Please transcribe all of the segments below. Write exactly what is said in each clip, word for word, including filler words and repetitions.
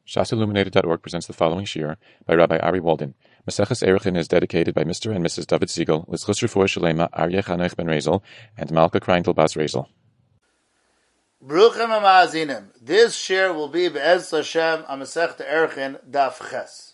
Shas Illuminated dot org presents the following shir by Rabbi Ari Walden. Maseches Erechin is dedicated by Mister and Missus David Siegel, L'Schus Refuah Shalema, Aryeh Chanoich ben Rezel, and Malka Kreintel Bas Rezel. Bruchim HaMa'azinim. This shir will be Be'ez Hashem HaMasech Erechin Daf Ches.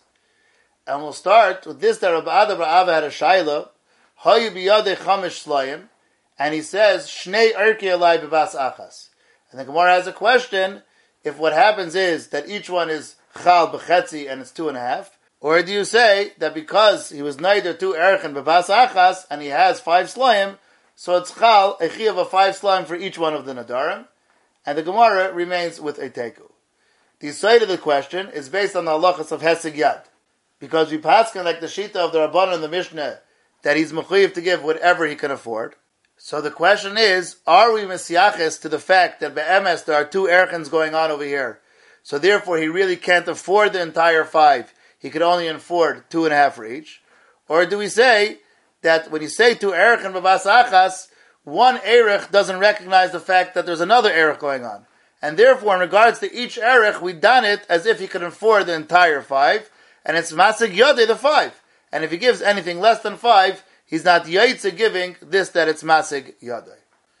And we'll start with this that Rabbi Ada Bar Ava had a shayla, Hayu biyadei chamish slayim, and he says, Shnei erki alai bebas achas. And the Gemara has a question, if what happens is that each one is chal b'chetzi and it's two and a half, or do you say that because he was neither two erchen bebas achas and he has five slayim, so it's chal, a chi of a five slayim for each one of the nadarim, and the Gemara remains with a teku. The side of the question is based on the halachas of hesig yad, because we paskin like the shita of the Rabbanan and the Mishnah that he's mechuyev to give whatever he can afford. So the question is, are we mesyaches to the fact that be'emes there are two erchens going on over here, so therefore he really can't afford the entire five, he could only afford two and a half for each? Or do we say that when you say two erchen b'bas achas, one erech doesn't recognize the fact that there's another erech going on, and therefore in regards to each erech we done it as if he could afford the entire five, and it's masig yodei the five, and if he gives anything less than five, he's not yaitze giving this that it's masig yadai.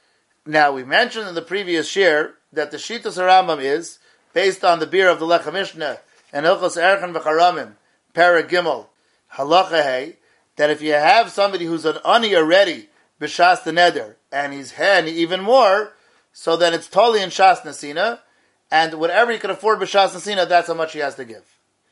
Now we mentioned in the previous shir that the Shitas Rambam is based on the beer of the Lechem Mishnah and Hilchos Erchen v'Charamim, Perek Gimel, Halacha Hey, that if you have somebody who's an ani already b'shas the neder and he's hen even more, so then it's totally in shas nesina, and whatever he can afford b'shas nesina, that's how much he has to give.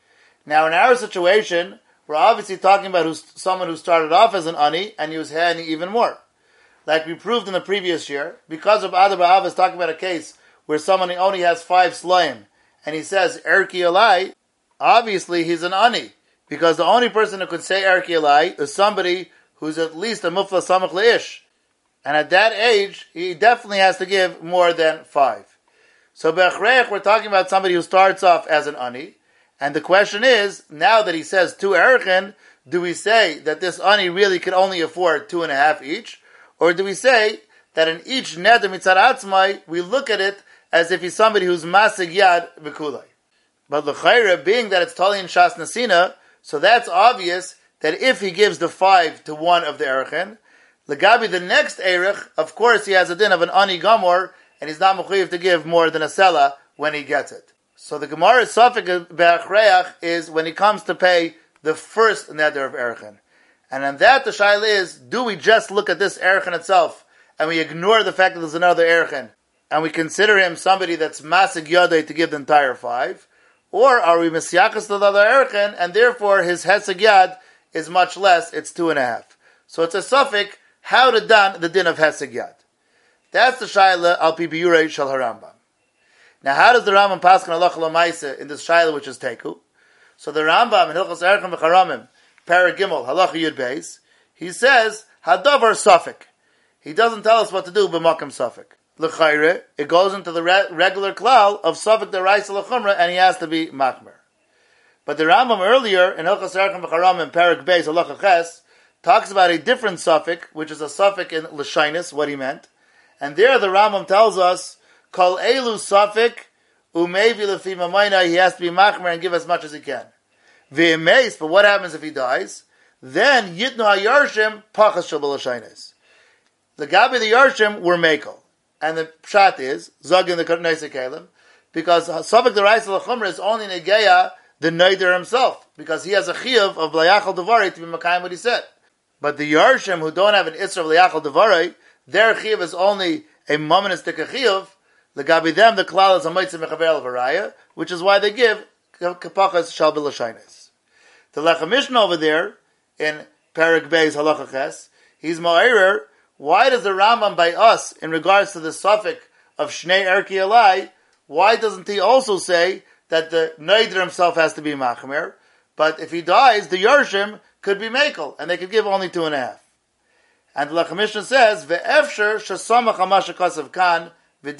Now in our situation, we're obviously talking about who's, someone who started off as an ani and he was hani even more. Like we proved in the previous year, because of Ada Bar Ava is talking about a case where someone only has five slayim and he says erki alai, obviously he's an ani, because the only person who could say erki alai is somebody who's at least a mufla samach leish, and at that age he definitely has to give more than five. So be'achrech we're talking about somebody who starts off as an ani. And the question is, now that he says two erchen, do we say that this ani really can only afford two and a half each? Or do we say that in each neder mitzad atzmai, we look at it as if he's somebody who's masig yad v'kulai? But l'chayra, being that it's tali in shas nasina, so that's obvious that if he gives the five to one of the erchen, l'gabi the next erech, of course he has a din of an ani gamor, and he's not mechuyev to give more than a sela when he gets it. So the Gemara's suffix be'achreach is when he comes to pay the first neder of erchen. And on that the shaila is, do we just look at this erchen itself and we ignore the fact that there's another erchen and we consider him somebody that's masig yodei to give the entire five? Or are we mesyakas to the other erchen and therefore his heseg yad is much less, it's two and a half. So it's a suffix, how to done the din of heseg yad. That's the shaila al pi biurei shel harambam. Now, how does the Rambam paskin halacha l'maisa in this shayla which is teku? So the Rambam in Hilchos Erchen v'Charamim, Perek Gimel, halacha yud beis, he says hadavar suffik. He doesn't tell us what to do b'makom suffik. L'chayre, it goes into the re- regular klal of suffik deraisa l'chumra, and he has to be machmer. But the Rambam earlier in Hilchos Erchen v'Charamim, Perek beis, halacha ches, talks about a different suffik, which is a suffik in l'shainis, what he meant, and there the Rambam tells us Kol elu safik umevi lefi mamayna, he has to be machmer and give as much as he can. V'emeis, but what happens if he dies? Then yitnu hayarshim pachas shel b'lashaines. The gabi the yarshim were mekel, and the pshat is zagin the karnei kalim, because safik the rais l'chumra is only negeya the neider himself, because he has a chiyuv of layachal devari to be makayim what he said. But the yarshim who don't have an isra of layachal devari, their chiyuv is only a momentous chiyuv. L'gabi them, the klal is a mitzvah mechavel v'raya, which is why they give kapachas shal b'lashaines. The Lechem Mishnah over there in Perek Beis halacha ches, he's ma'arer. Why does the Rambam by us in regards to the suffix of shnei erki alai? Why doesn't he also say that the neider himself has to be machmer, but if he dies, the yarshim could be mekel, and they could give only two and a half? And the Lechem Mishnah says ve'efsher shesamach hamash kasav kan. However,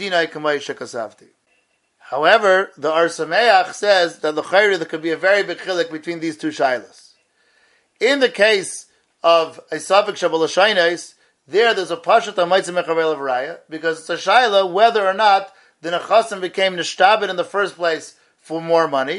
the Ar Sameach says that l'chayre there could be a very big chilik between these two shaylas. In the case of a suffix shabalashainis, there there's a pashat ha'maitzim mechavel v'raya, because it's a shayla whether or not the nechasim became nishtabed in the first place for more money,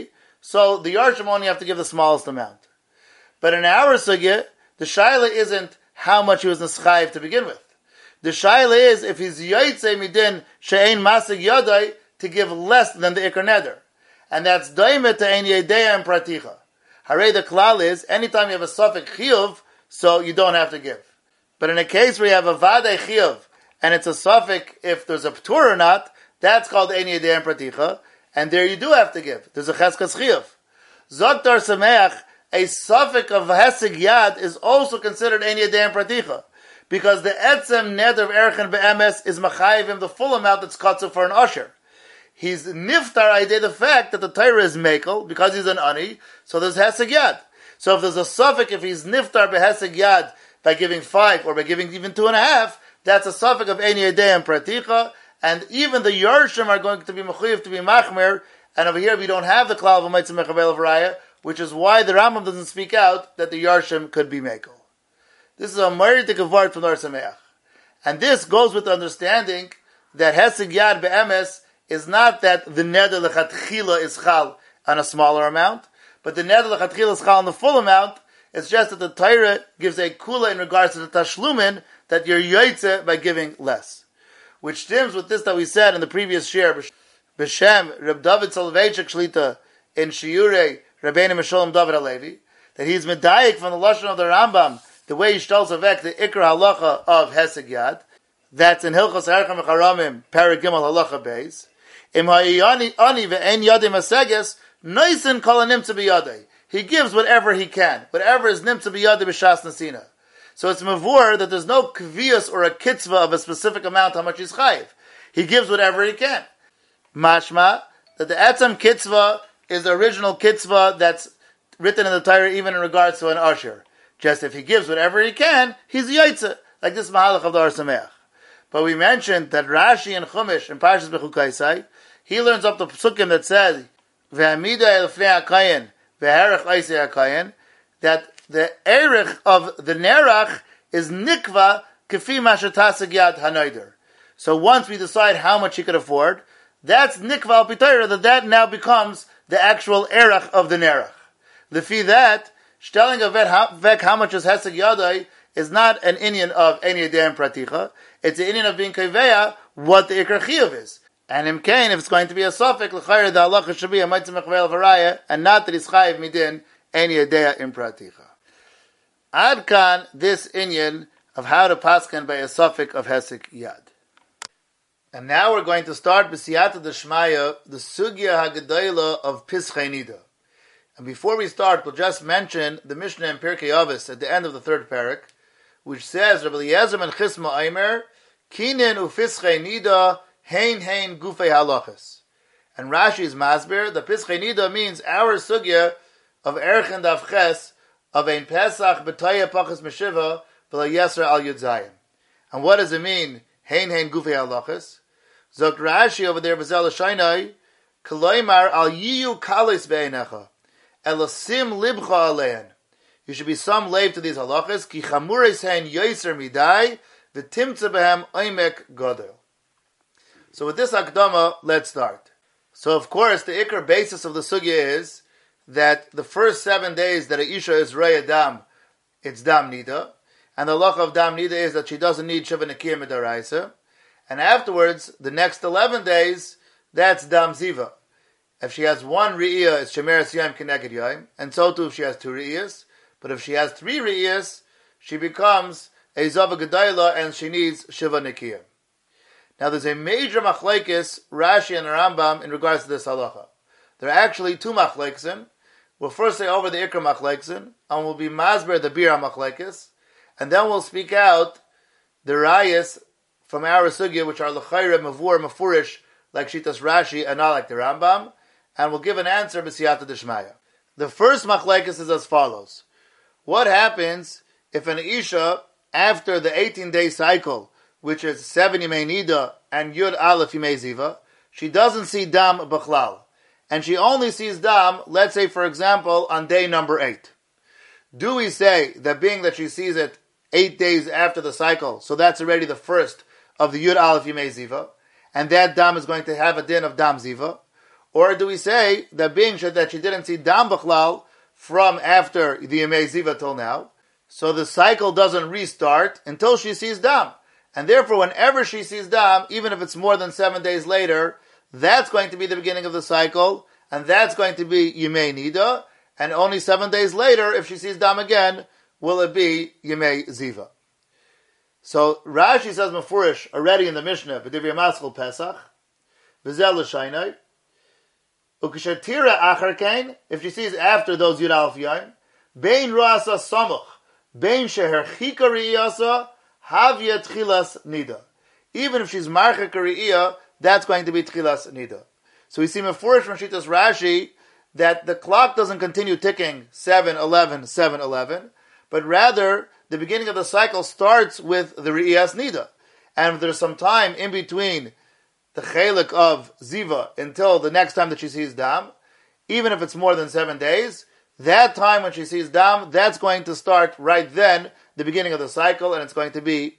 So the Yarshim only have to give the smallest amount. But in our sugya, the shaila isn't how much he was neschayiv to begin with. The shaila is if he's yaitze midin she'ein masig yadai to give less than the ikar neder. And that's daimet to ein yedeya and praticha. Hare the klal is, anytime you have a suffix chiyuv, so you don't have to give. But in a case where you have a vadei chiyuv, and it's a suffix if there's a ptur or not, that's called ein yedeya and praticha, and there you do have to give. There's a cheskas chiyuv. Zoktar sameach, a suffix of hesig yad is also considered ein yedeya and praticha. Because the etzem neder of erchen be'emes is machayivim the full amount that's kotzu for an usher. He's niftar idea the fact that the Torah is mekel because he's an ani, so there's heseg yad. So if there's a suffix, if he's niftar beheseg yad by giving five or by giving even two and a half, that's a suffix of ein yedei and praticha, and even the Yarshim are going to be mechuyev to be machmer, and over here we don't have the klal of a meitzah mechavel of raya, which is why the Rambam doesn't speak out that the Yarshim could be mekel. This is a meritic of word from Or Sameach. And this goes with the understanding that heseg yad be'emes is not that the neder lechatchila is chal on a smaller amount, but the neder lechatchila is chal on the full amount. It's just that the Torah gives a kula in regards to the tashlumin that you're yoytze by giving less. Which stems with this that we said in the previous share, B'Shem Reb David Soloveitchik Shlita in Shiurei Rabbeinu Meshulam David Halevi, that he's medayik from the lashon of the Rambam, the way he shtels avek the ikra halacha of heseg yad. That's in Hilchos Erchem Charamim, Perek Gimel Halacha Beis. Im ha'iyani ani ve'en yadim aseges, noisen kol nimtza b'yadei. He gives whatever he can, whatever is nimtza b'yadei b'shas nasina. So it's mavur that there's no kvius or a kitzvah of a specific amount how much he's chayiv. He gives whatever he can. Mashma, that the etzem kitzvah is the original kitzvah that's written in the Torah even in regards to an usher. Just if he gives whatever he can, he's yaitze, like this mahalach of the Or Sameach. But we mentioned that Rashi and Chumash in Parshas Bechukaisai, he learns up the psukim that says, "Ve'amida elfnei hakayin, ve'herech oisei hakayin," that the erech of the nerach is nikva kefi mashatasig yad hanoider. So once we decide how much he could afford, that's nikva al pitayra, that that now becomes the actual erech of the nerach. Lefi that, shtelling a vek how much is heseg yadai is not an inyan of any yedei praticha. It's an inyan of being kaveya what the ikar chiyuv is. And in Kain, if it's going to be a suffix, l'chayr the halacha should be a meitzah mechavel v'raya, and not that it's chayiv midin any yedei in praticha. Ad kan this inyan of how to pasken by a suffix of hesek yad. And now we're going to start b'siyata d'shmaya the sugya hagadayla of pischei nida. And before we start, we'll just mention the Mishnah in Pirkei Avos at the end of the third parak, which says, Rabbi Eliezer and Chisma Aimer, Kinin ufischei nida, hein hein gufei halachas. And Rashi's masber, the pischei nida means our sugya of erchen daf ches, of ein pesach b'taya pachas meshiva, v'la yesra al yudzayim. And what does it mean, hein hein gufei halachas? Zok Rashi over there, b'zel shainai, kaloimar al yiyu kalis be'enecha, elasim libcha alein. You should be some lave to these halachas, ki chamures hein yoiser midai, v'timtza behem oimek godel. So with this akdama, let's start. So of course, the ikar basis of the sugya is that the first seven days that a isha is raya dam, it's dam nida, and the halacha of dam nida is that she doesn't need shiva nekiyah midaraisa, and afterwards, the next eleven days, that's dam ziva. If she has one re'iyah, it's shemeres yom keneged yom, and so too if she has two re'iyahs. But if she has three re'iyahs, she becomes a zava gedayla and she needs shiva nekiyah. Now there's a major machlekes, Rashi and Rambam, in regards to this halacha. There are actually two machlekesen. We'll first say over the ikar machlekesen, and we'll be masber the bira machlekes, and then we'll speak out the rayas from our sugya, which are l'chayre, mavur, mafurish, like Shitas Rashi, and not like the Rambam, and we'll give an answer b'siyata d'shmaya. The first machlekes is as follows. What happens if an isha, after the eighteen-day cycle, which is seven Yimei Nida and Yud Aleph Yimei Ziva, she doesn't see Dam B'chlal, and she only sees Dam, let's say for example, on day number eight. Do we say that being that she sees it eight days after the cycle, so that's already the first of the Yud Aleph Yimei Ziva, and that Dam is going to have a din of Dam Ziva? Or do we say that being that she didn't see Dam B'chlal from after the Yemei Ziva till now, so the cycle doesn't restart until she sees Dam. And therefore, whenever she sees Dam, even if it's more than seven days later, that's going to be the beginning of the cycle, and that's going to be Yemei Nida, and only seven days later, if she sees Dam again, will it be Yemei Ziva. So Rashi says Mefurish already in the Mishnah, B'divrei Maschil Pesach, V'zel L'shaynai, Ukishatira Achar Kain, if she sees after those Yud Aleph Yom, Bein Roasa Samuch, Bein Sheher Chika Riyasa, Havya Tchilas Nida. Even if she's Marchak Riyah, that's going to be Tchilas Nida. So we see Mefurish from Shitas Rashi that the clock doesn't continue ticking seven eleven, seven eleven, but rather the beginning of the cycle starts with the Riyas Nida. And if there's some time in between the chelik of Ziva until the next time that she sees Dam, even if it's more than seven days, that time when she sees Dam, that's going to start right then, the beginning of the cycle, and it's going to be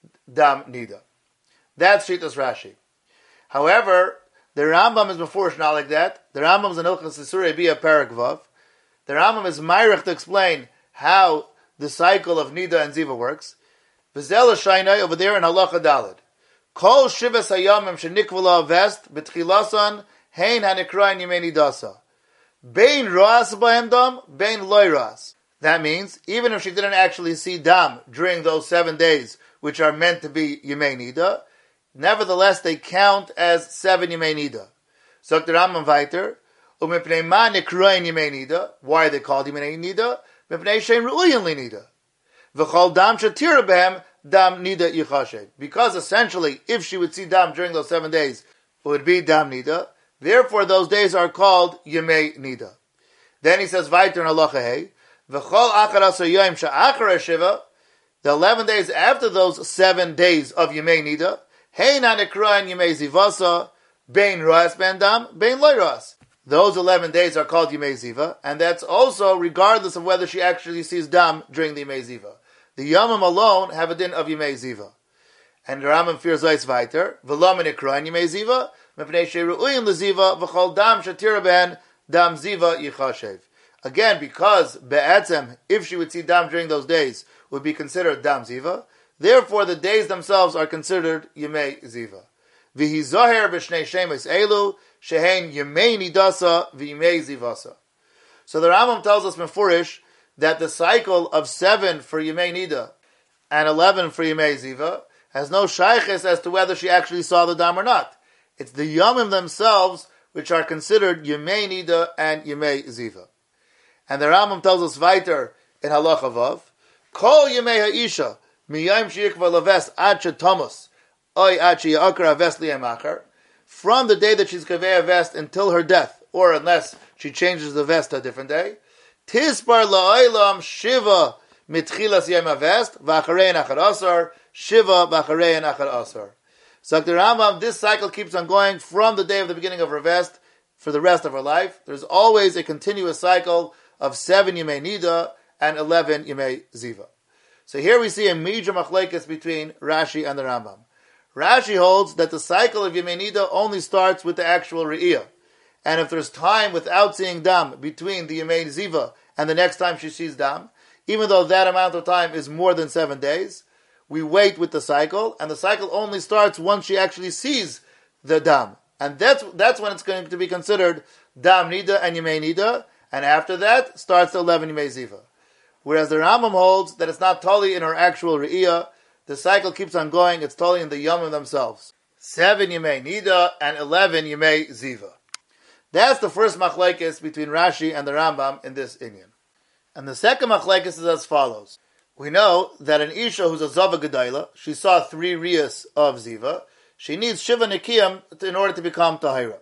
Dam Nida. That's Shitas Rashi. However, the Rambam is before not like that. The Rambam is in Hilchos Isurei Bia Perek Vav. The Rambam is Meirich to explain how the cycle of Nida and Ziva works. V'zel Shainai over there in Halacha Daled. Kol shivas hayamim shenikvala vest betchilasan hein hanikrayin yemei nidasa. Bein roas b'hem dam, bein loy roas. That means, even if she didn't actually see dam during those seven days, which are meant to be yemei nida, nevertheless they count as seven yemei nida. So the Rambam weiter, umipnei ma nikrayin yemei nida. Why are they called yemei nida? Mipnei shein ru'uyin li nida. V'chol dam shatira b'hem Dam Nida Yichashed. Because essentially, if she would see Dam during those seven days, it would be Dam Nida. Therefore, those days are called Yemei Nida. Then he says, Vaiter in Halacha Hey, V'chol achar asar yoyim sha'achar Shiva, the eleven days after those seven days of Yemei Nida, Hey na nikrayin Yemei Zivasa, Bein Roas Ben Dam, Bein Loy Roas. Those eleven days are called Yemei Ziva, and that's also regardless of whether she actually sees Dam during the Yemei Ziva. The Yamim alone have a din of Yemei Ziva. And the Rambam fears Zeis weiter, V'lo min ikrayin Yemei Ziva, mepnei she'ru'uyin leziva, v'chol dam shatira ben, dam Ziva yichashev. Again, because be'etzem, if she would see dam during those days, would be considered dam Ziva, therefore the days themselves are considered Yemei Ziva. V'hi zoher b'shnei shemes elu, shehein Yemei nidasa, v'yemei zivasa. So the Rambam tells us Mefurish, that the cycle of seven for Yemei Nida and eleven for Yemei Ziva has no shayches as to whether she actually saw the Dam or not. It's the Yomim themselves which are considered Yemei Nida and Yemei Ziva. And the Rambam tells us weiter in Halacha Vav, Kol Yemei Ha'isha miyayim she'ikva leves ad she'tomos oy ad she'yakar haves liyamachar, from the day that she's kaveh a vest until her death, or unless she changes the vest to a different day, Tispar la'olam shiva mitchilas yem avest v'acharein achar asar shiva v'acharein achar asar. So the Rambam, this cycle keeps on going from the day of the beginning of her vest for the rest of her life. There's always a continuous cycle of seven Yemei Nida and eleven Yemei Ziva. So here we see a major machlekes between Rashi and the Rambam. Rashi holds that the cycle of Yemei Nida only starts with the actual Re'iyah. And if there's time without seeing Dam between the Yemei Ziva and the next time she sees Dam, even though that amount of time is more than seven days, we wait with the cycle, and the cycle only starts once she actually sees the Dam. And that's that's when it's going to be considered Dam Nida and Yemei Nida, and after that starts the eleven Yemei Ziva. Whereas the Rambam holds that it's not totally in her actual Re'iyah, the cycle keeps on going, it's totally in the Yomim themselves. Seven Yemei Nida and eleven Yemei Ziva. That's the first machlekes between Rashi and the Rambam in this inyan. And the second machlekes is as follows. We know that an Isha who's a Zava Gedayla, she saw three Riyas of Ziva, she needs Shiva Nikiyam in order to become Tahira.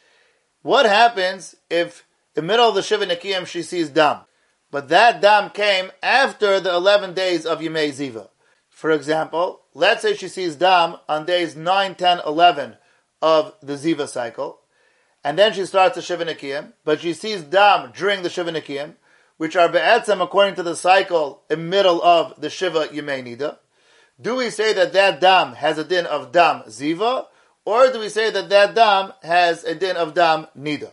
What happens if in the middle of the Shiva Nikiyam she sees Dam? But that Dam came after the eleven days of Yemei Ziva. For example, let's say she sees Dam on days nine, ten, eleven of the Ziva cycle, and then she starts the Shiva Nikiyam, but she sees Dam during the Shiva Nikiyam, which are be'etzem according to the cycle in middle of the Shiva Yemei Nida. Do we say that that Dam has a din of Dam Ziva, Or do we say that that dam has a din of dam nida?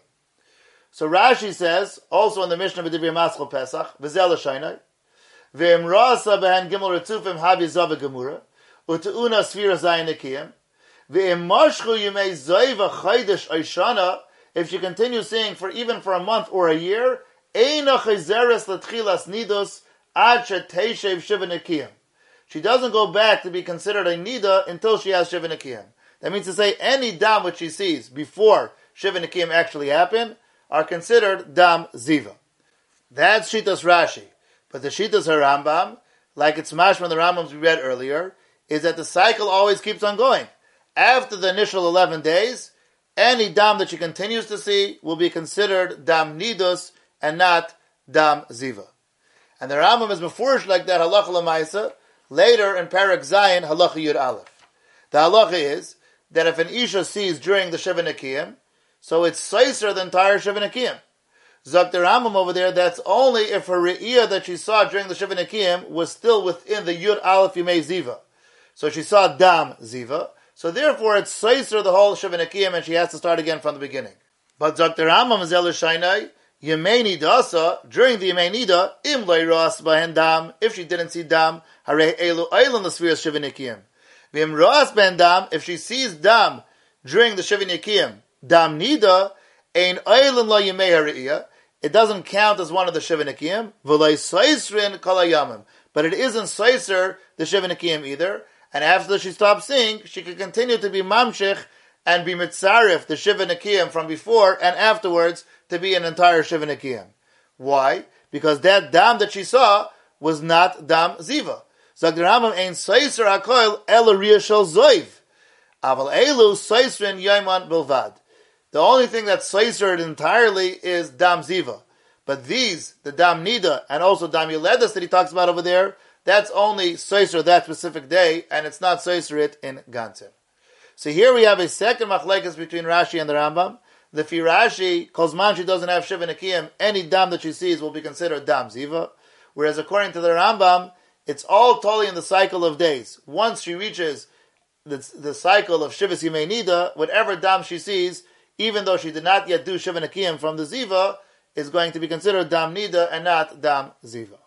So Rashi says, also in the Mishnah B'Divrei Maschil Pesach, V'zel L'shaynai, V'im ra'asa b'hen gimel retzufim habi zav gemura, u'te'una sfira zayin nekiyim, V'im mashchu yimei zayva chaydish oishana, if she continues seeing for even for a month or a year, eina chayzeres l'tchilas nidos ad sheteishev shiva nekiyim. She doesn't go back to be considered a nida until she has shiva nekiyim. That means to say any dam which she sees before shiva nekiyim actually happen are considered dam ziva. That's Shitas Rashi. But the Shitas HaRambam, like it's mashma the Rambams we read earlier, is that the cycle always keeps on going. After the initial eleven days, any dam that she continues to see will be considered dam nidus and not dam ziva. And the Rambam is before like that halacha l'maisa. Later in Parak Zayin halacha Yud Aleph. The halacha is that if an isha sees during the Shiva Nekiyim, so it's seiser the entire Shiva Nekiyim. Zok the Rambam over there, that's only if her re'iyah that she saw during the Shiva Nekiyim was still within the Yud Aleph Yimei Ziva. So she saw Dam Ziva, so therefore it's seiser the whole Shiva Nekiyim and she has to start again from the beginning. But Zok the Rambam is Elishainai, Yemei Nidasa, during the Yemei Nida, Im Loi Ras Bahen Dam, if she didn't see Dam, Harei Elu Eilan the Sphere Shiva Nekiyim. V'im Ras Ben Dam, if she sees Dam during the Shiva Nekiyim, Dam Nida, Ein Eilan Lo Yemei Hariyah, it doesn't count as one of the Shiva Nekiyim, V'loi Saisrin Kalayamim, but it isn't Saiser, the Shiva Nekiyim either, and after she stops seeing, she can continue to be Mamshech and be Mitzarif, the Shiva Nekiyim from before and afterwards, to be an entire Shiva Nekiyim. Why? Because that Dam that she saw was not Dam Ziva. Zog the Rambam ein Saiser HaKoil El Riyah Shel Zoiv. Aval Elu Saisrin Yaiman Bilvad. The only thing that's Saisered entirely is Dam Ziva. But these, the Dam Nida and also Dam Yeledas that he talks about over there, that's only Saiser that specific day, and it's not Saiser it in Gansim. So here we have a second machlekes between Rashi and the Rambam. The Rashi, Kozman she doesn't have Shiva Nekiyim, any dam that she sees will be considered dam ziva. Whereas according to the Rambam, it's all totally in the cycle of days. Once she reaches the, the cycle of Shivas Yimei Nida, whatever dam she sees, even though she did not yet do Shiva Nekiyim from the ziva, is going to be considered dam nida and not dam ziva.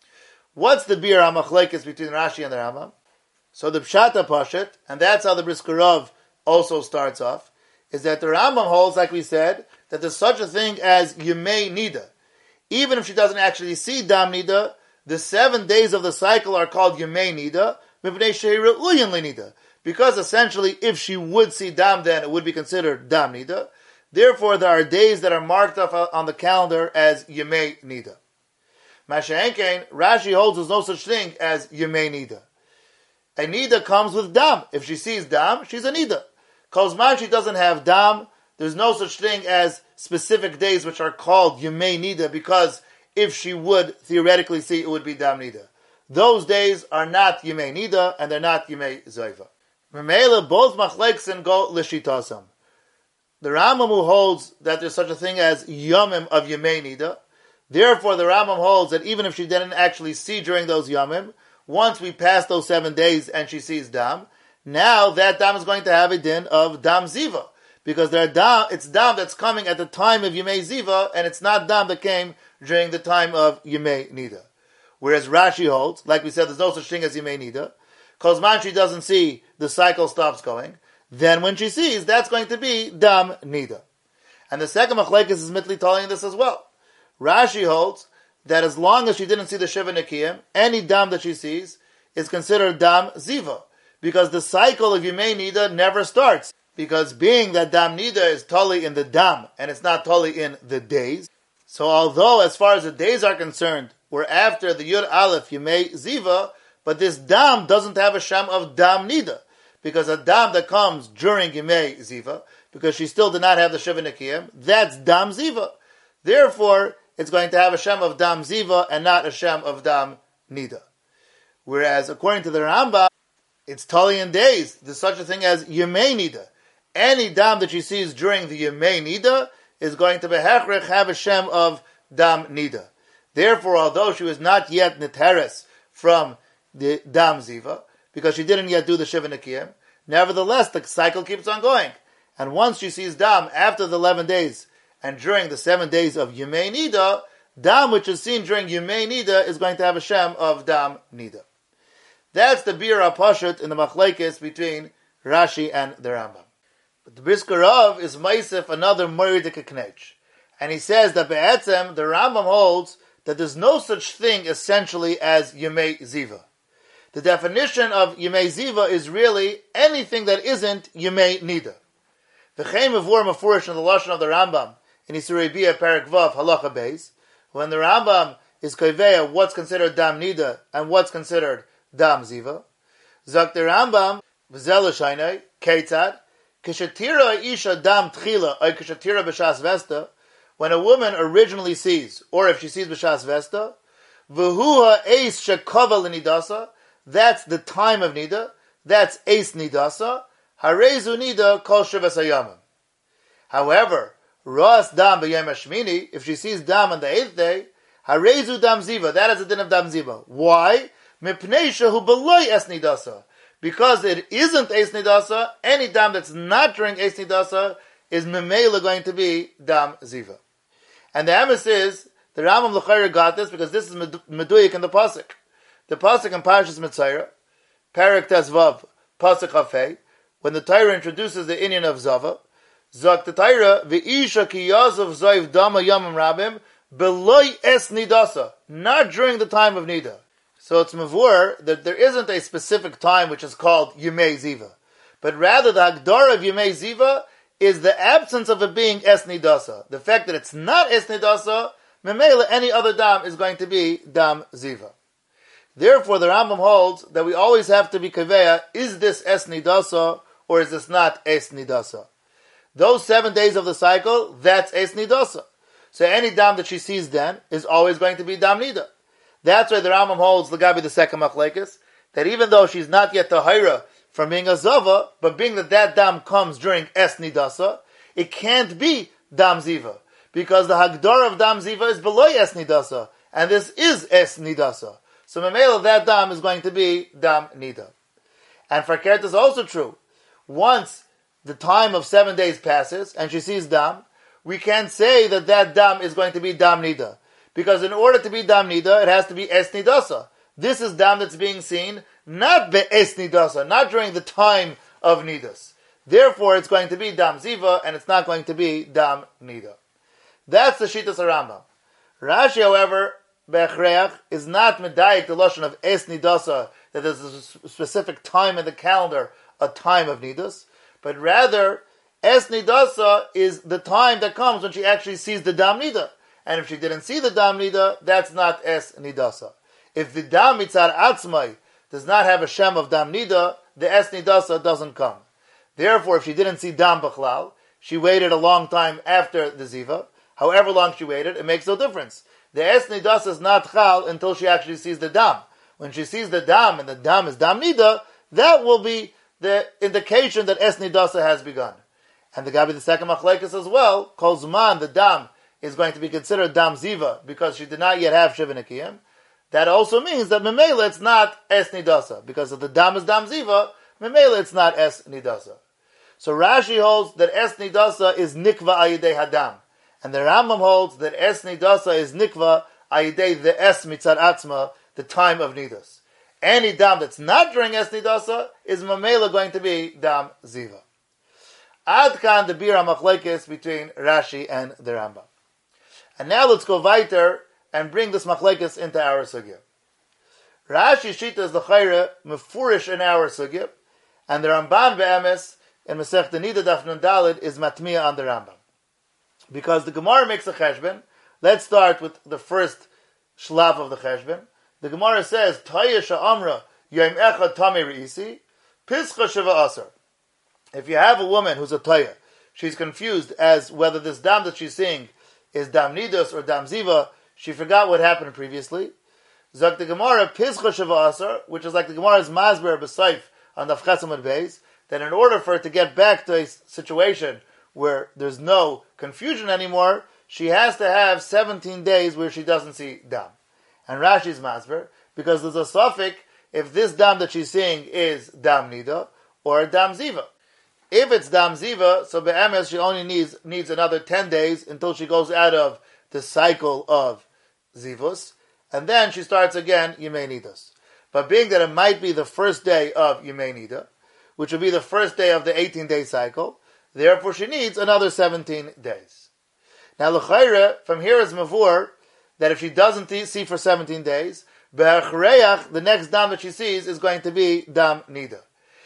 What's the bir hamachlekes between Rashi and the Rambam? So the Pshata Pashat, and that's how the Briskerov also starts off, is that the Rambam holds, like we said, that there's such a thing as Yemei Nida. Even if she doesn't actually see Dam Nida, the seven days of the cycle are called Yemei Nida, Nida. Because essentially, if she would see Dam, then it would be considered Dam Nida. Therefore, there are days that are marked off on the calendar as Yemei Nida. Masha'enkein, Rashi holds there's no such thing as Yemei Nida. A Nida comes with Dam. If she sees Dam, she's a Nida. Kozman she doesn't have Dam, there's no such thing as specific days which are called Yemei Nida, because if she would theoretically see, it would be Dam Nida. Those days are not Yemei Nida, and they're not Yemei Zoiva. Memela, both machleksin go l'shitasam. The Rambam who holds that there's such a thing as Yomim of Yemei Nida, therefore the Rambam holds that even if she didn't actually see during those Yomim, once we pass those seven days and she sees Dam, now that Dam is going to have a din of Dam Ziva. Because there are dam, it's Dam that's coming at the time of Yemei Ziva, and it's not Dam that came during the time of Yemei Nida. Whereas Rashi holds, like we said, there's no such thing as Yemei Nida. Kozman she doesn't see, the cycle stops going. Then when she sees, that's going to be Dam Nida. And the second machlekes is mitli telling this as well. Rashi holds that as long as she didn't see the Shiva Nekiyim, any Dam that she sees is considered Dam Ziva. Because the cycle of Yemei Nida never starts. Because being that Dam Nida is totally in the Dam, and it's not totally in the days, so although as far as the days are concerned, we're after the Yud Aleph Yemei Ziva, but this Dam doesn't have a Shem of Dam Nida. Because a Dam that comes during Yemei Ziva, because she still did not have the Shiva Nekiyim, that's Dam Ziva. Therefore, it's going to have a Shem of Dam Ziva and not a Shem of Dam Nida. Whereas, according to the Rambam, it's totally in days. There's such a thing as Yemei Nida. Any Dam that she sees during the Yemei Nida is going to be hechrech have a Shem of Dam Nida. Therefore, although she was not yet Niteres from the Dam Ziva, because she didn't yet do the Shiva Nekiyim, Nevertheless, the cycle keeps on going. And once she sees dam after the eleven days and during the seven days of Yemei Nida, dam which is seen during Yemei Nida is going to have a shem of dam Nida. That's the Bir HaPashut in the Machlekes between Rashi and the Rambam. But the Brisker Rav is Maisef another Moridik Knech. And he says that Be'etzem, the Rambam holds that there's no such thing essentially as Yemei Ziva. The definition of Yemei Ziva is really anything that isn't Yemei Nida. V'chein mevur mefurish in the Lashon of the Rambam in Isurei Bia Perek Vav Halacha Beis, when the Rambam is koveya what's considered Dam Nida and what's considered Dam Ziva. Zak the Rambam v'zel l'shaynei keitzad kishatira isha dam tchila or kishatira b'shas vesta, when a woman originally sees, or if she sees b'shas vesta, v'huha eis shekava l'nidasa, that's the time of Nida, that's eis nidasa, harezu Nida kol shivas hayamim. However, ras dam b'yom hashmini, if she sees dam on the eighth day, harezu dam ziva, that is the din of dam ziva. Why? Mipnei shehu b'loy es nidasa. Because it isn't eis nidasa, any dam that's not during eis nidasa is memela going to be dam ziva. And the emes is, the Rambam L'chayr got this because this is meduyik in the pasuk. The pasuk in Parashas Mitzayra, Perek Tezvav, pasuk Hafei, when the Torah introduces the Indian of Zava, Zak the Torah, V'isha ki yazav zayv dama yamim rabim, beloy es nidasa, not during the time of Nida. So it's mavur that there isn't a specific time which is called Yemei Ziva, but rather the Hagdara of Yemei Ziva is the absence of it being es nidasa. The fact that it's not es nidasa, memela any other dam is going to be dam ziva. Therefore, the Rambam holds that we always have to be kaveya, is this es nidasa or is this not es nidasa? Those seven days of the cycle, that's es nidasa. So any dam that she sees then is always going to be dam nida. That's why the Rambam holds the Gabi the second machlekes, that even though she's not yet tahira from being a zava, but being that that dam comes during es nidasa, it can't be dam ziva, because the hagdara of dam ziva is below es nidasa, and this is es nidasa. So memela that dam is going to be dam nida. And for keret is also true. Once the time of seven days passes and she sees dam, we can't say that that dam is going to be dam nida, because in order to be dam nida, it has to be es nidasa. This is dam that's being seen not be es nidasa, not during the time of nidas. Therefore, it's going to be dam ziva, and it's not going to be dam nida. That's the Shitas Rambam. Rashi, however, Be'echreach, is not medayik the lashon of es nidasa, that there's a specific time in the calendar, a time of nidas, but rather es nidasa is the time that comes when she actually sees the dam nida. And if she didn't see the dam nida, that's not es nidasa. If the dam mitzar atzmai does not have a shem of dam nida, the es nidasa doesn't come. Therefore, if she didn't see dam b'chlal, she waited a long time after the ziva. However long she waited, it makes no difference. The es nidasa is not chal until she actually sees the dam. When she sees the dam and the dam is dam nida, that will be the indication that es nidasa has begun. And the Gabi the second machlekes as well, kol zman, the dam is going to be considered dam ziva because she did not yet have shiva nekiyim. That also means that memela it's not es nidasa, because if the dam is dam ziva, memela it's not es nidasa. So Rashi holds that es nidasa is nikva ayidei hadam, and the Rambam holds that es nidasa is nikva ayidei the es mitzad atzma, the time of nidas. Any dam that's not during es nidasa is memela going to be dam ziva. Ad kan the bir hamachlekes between Rashi and the Rambam. And now let's go weiter and bring this machlekes into our sugya. Rashi shita is the chayre mefurish in our sugya, and the Ramban be'emes in Masech Nida Daf Nun Daled is matmiya on the Rambam. Because the Gemara makes a cheshbon. Let's start with the first shlav of the cheshbon. The Gemara says, Taya sha'amra yom echad tamei re'isi, pischa sheva asar. If you have a woman who's a taya, she's confused as whether this dam that she's seeing is dam nidas or dam ziva, she forgot what happened previously. Zak the Gemara, pischa sheva asar, which is like the Gemara's masber b'saif on the Chesam Beis, that in order for her to get back to a situation where there's no confusion anymore, she has to have seventeen days where she doesn't see dam. And Rashi's masber, because there's a suffix, if this dam that she's seeing is dam nida, or Dam Ziva. If it's Dam Ziva, so be'emes she only needs needs another ten days until she goes out of the cycle of Zivus, and then she starts again Yemei Nidas. But being that it might be the first day of Yemei Nida, which will be the first day of the eighteen-day cycle, therefore she needs another seventeen days. Now, l'chayre, from here is mavur, that if she doesn't see for seventeen days, be'achreach, the next dam that she sees is going to be Dam Nida.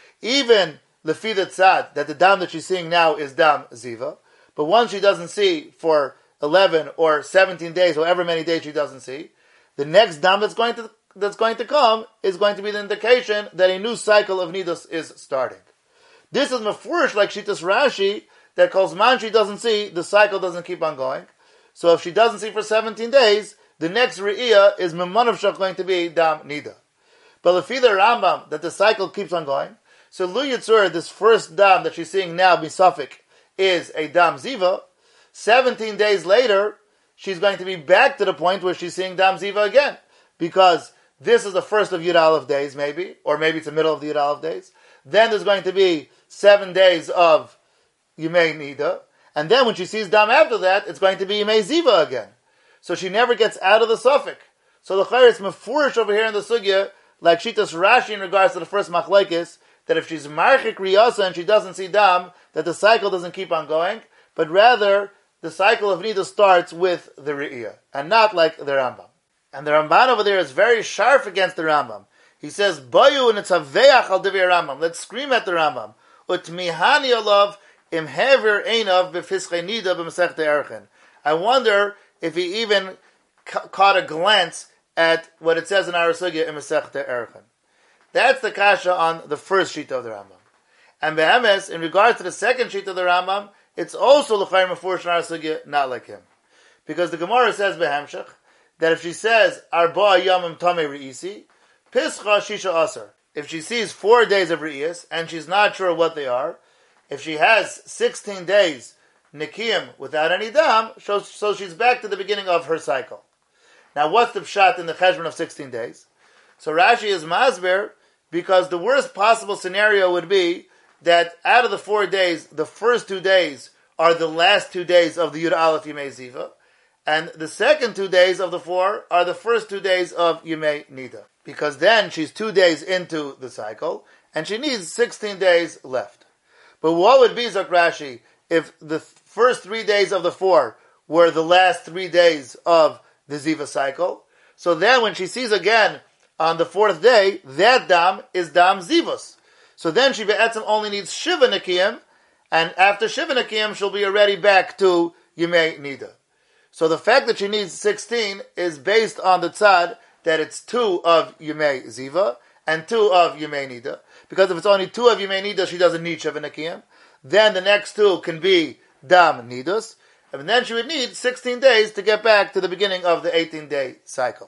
Even lefi the tzad, that the dam that she's seeing now is Dam Ziva, but once she doesn't see for eleven or seventeen days, however many days she doesn't see, the next dam that's going to that's going to come is going to be the indication that a new cycle of Nidas is starting. This is mefurish like Shitas Rashi, that calls man she doesn't see, the cycle doesn't keep on going. So if she doesn't see for seventeen days, the next Re'iyah is Memanavshach going to be Dam Nida. But if either Rambam, that the cycle keeps on going, so Lu Yitzur, this first Dam that she's seeing now, Misafik, is a Dam Ziva, seventeen days later, she's going to be back to the point where she's seeing Dam Ziva again. Because this is the first of Yud Aleph days, maybe, or maybe it's the middle of the Yud Aleph days. Then there's going to be seven days of Yemei Nida, and then when she sees Dam after that, it's going to be Yemei Ziva again. So she never gets out of the suffix. So the Chayr is mefurish over here in the Sugya, like Shitas Rashi in regards to the first Machlekes, that if she's Marchik Riyasa and she doesn't see Dam, that the cycle doesn't keep on going, but rather the cycle of Nida starts with the Re'iyah, and not like the Rambam. And the Ramban over there is very sharp against the Rambam. He says, Bayu and it's Haveach al Divrei Rambam. Let's scream at the Rambam. Utmihani alav im hever einav b'fischei nida b'mesechta erchen. I wonder if he even ca- caught a glance at what it says in our sugya in Masechta Erchen. That's the kasha on the first sheet of the Rambam. And behemes, in regards to the second sheet of the Rambam, it's also l'chayim mefurish in our sugya, not like him. Because the Gemara says behemshach, that if she says, Arba yamim tamei re'isi, pischa shisha asar. If she sees four days of re'is, and she's not sure what they are, if she has sixteen days nikiyim without any dam, so, so she's back to the beginning of her cycle. Now what's the pshat in the cheshbon of sixteen days? So Rashi is masber, because the worst possible scenario would be that out of the four days, the first two days are the last two days of the Yud Aleph Yemei Ziva, and the second two days of the four are the first two days of Yemei Nida. Because then she's two days into the cycle, and she needs sixteen days left. But what would be, Zok Rashi, if the first three days of the four were the last three days of the Ziva cycle? So then when she sees again on the fourth day, that dam is dam Zivos. So then she be'etzim only needs Shiva Nikiyim, and after Shiva Nikiyim, she'll be already back to Yemei Nida. So the fact that she needs sixteen is based on the tzad that it's two of Yemei Ziva and two of Yemei Nida. Because if it's only two of Yemei Nida, she doesn't need Shiva Nikiyim. Then the next two can be Dam Nidus, and then she would need sixteen days to get back to the beginning of the eighteen-day cycle.